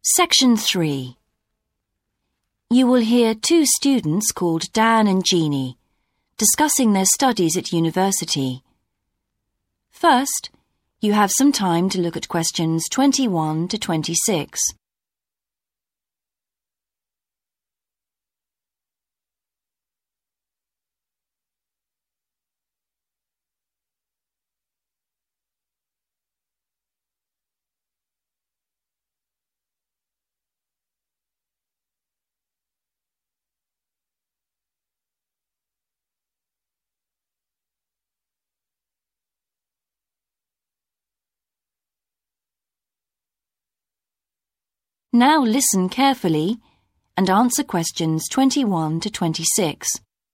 Section 3. You will hear two students called Dan and Jeannie discussing their studies at university. First, you have some time to look at questions 21 to 26. Now listen carefully and answer questions 21 to 26.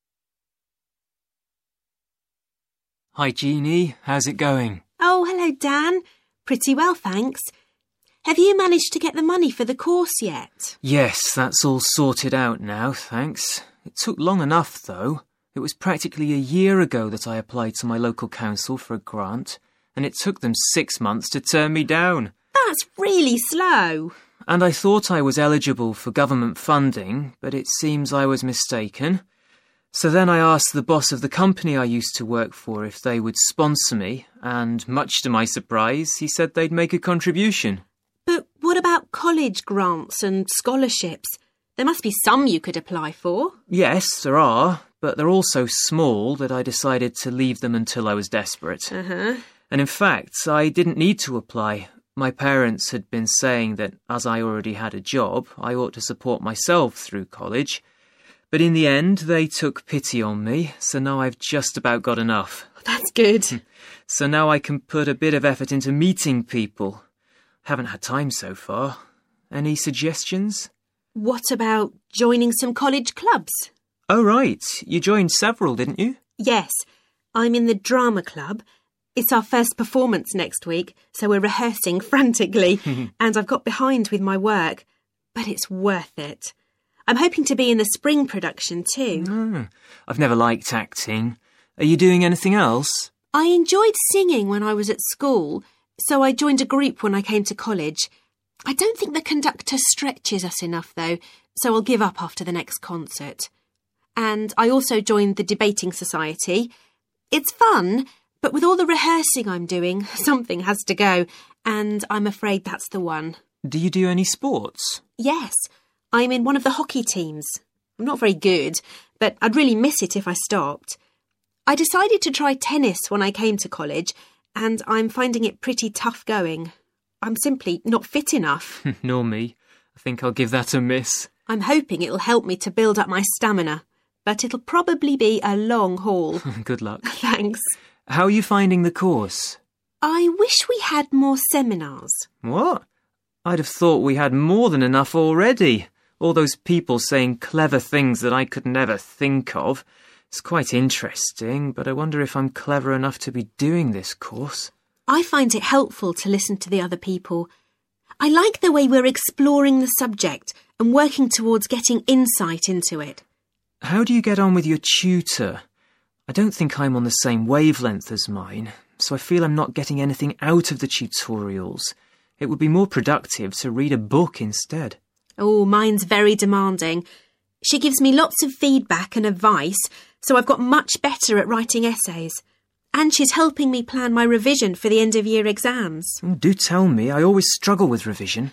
Hi, Jeannie. How's it going? Oh, hello, Dan. Pretty well, thanks. Have you managed to get the money for the course yet? Yes, that's all sorted out now, thanks. It took long enough, though. It was practically a year ago that I applied to my local council for a grant, and it took them 6 months to turn me down. That's really slow. And I thought I was eligible for government funding, but it seems I was mistaken. So then I asked the boss of the company I used to work for if they would sponsor me, and much to my surprise, he said they'd make a contribution. But what about college grants and scholarships? There must be some you could apply for. Yes, there are, but they're all so small that I decided to leave them until I was desperate. And in fact, I didn't need to apply. My parents had been saying that as I already had a job, I ought to support myself through college. But in the end, they took pity on me, so now I've just about got enough. That's good. So now I can put a bit of effort into meeting people. Haven't had time so far. Any suggestions? What about joining some college clubs? Oh, right. You joined several, didn't you? Yes. I'm in the drama club. It's our first performance next week, so we're rehearsing frantically, and I've got behind with my work. But it's worth it. I'm hoping to be in the spring production too. I've never liked acting. Are you doing anything else? I enjoyed singing when I was at school, so I joined a group when I came to college. I don't think the conductor stretches us enough, though, so I'll give up after the next concert. And I also joined the debating society. It's fun, but with all the rehearsing I'm doing, something has to go, and I'm afraid that's the one. Do you do any sports? Yes, I'm in one of the hockey teams. I'm not very good, but I'd really miss it if I stopped. I decided to try tennis when I came to college, and I'm finding it pretty tough going. I'm simply not fit enough. Nor me. I think I'll give that a miss. I'm hoping it'll help me to build up my stamina, but it'll probably be a long haul. Good luck. Thanks. How are you finding the course? I wish we had more seminars. What? I'd have thought we had more than enough already. All those people saying clever things that I could never think of. It's quite interesting, but I wonder if I'm clever enough to be doing this course. I find it helpful to listen to the other people. I like the way we're exploring the subject and working towards getting insight into it. How do you get on with your tutor? I don't think I'm on the same wavelength as mine, so I feel I'm not getting anything out of the tutorials. It would be more productive to read a book instead. Oh, mine's very demanding. She gives me lots of feedback and advice, so I've got much better at writing essays. And she's helping me plan my revision for the end-of-year exams. Do tell me, I always struggle with revision.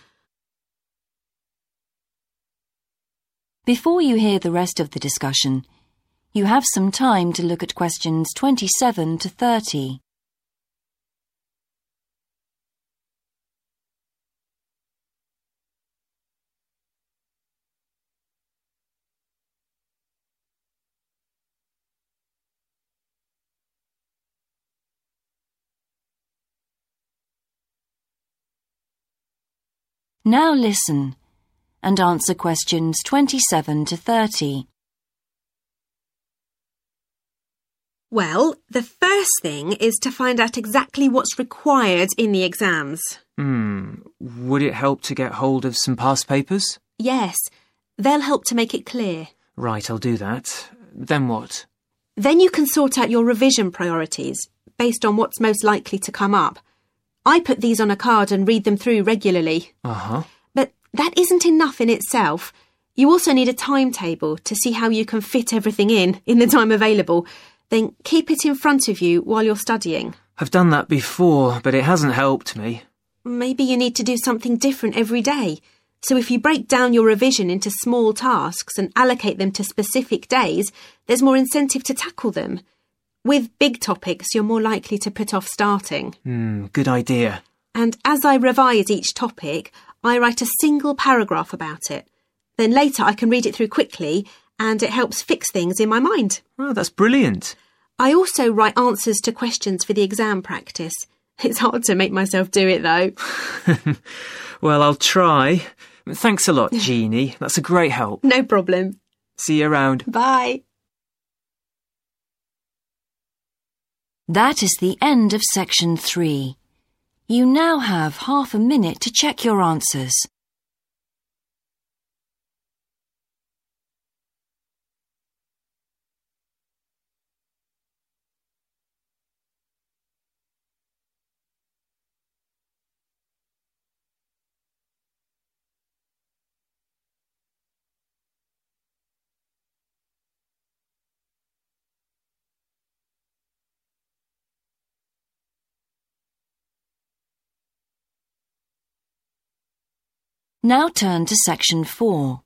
Before you hear the rest of the discussion, you have some time to look at questions 27 to 30. Now listen and answer questions 27 to 30. Well, the first thing is to find out exactly what's required in the exams. Would it help to get hold of some past papers? Yes, they'll help to make it clear. Right, I'll do that. Then what? Then you can sort out your revision priorities based on what's most likely to come up. I put these on a card and read them through regularly. Uh-huh. But That isn't enough in itself. You also need a timetable to see how you can fit everything in the time available. Then keep it in front of you while you're studying. I've done that before, but it hasn't helped me. Maybe you need to do something different every day. So if you break down your revision into small tasks and allocate them to specific days, there's more incentive to tackle them. With big topics, you're more likely to put off starting. Good idea. And as I revise each topic, I write a single paragraph about it. Then later I can read it through quickly, and it helps fix things in my mind. Oh, that's brilliant. I also write answers to questions for the exam practice. It's hard to make myself do it, though. Well, I'll try. Thanks a lot, Jeannie. That's a great help. No problem. See you around. Bye. That is the end of section 3. You now have half a minute to check your answers. Now turn to section 4.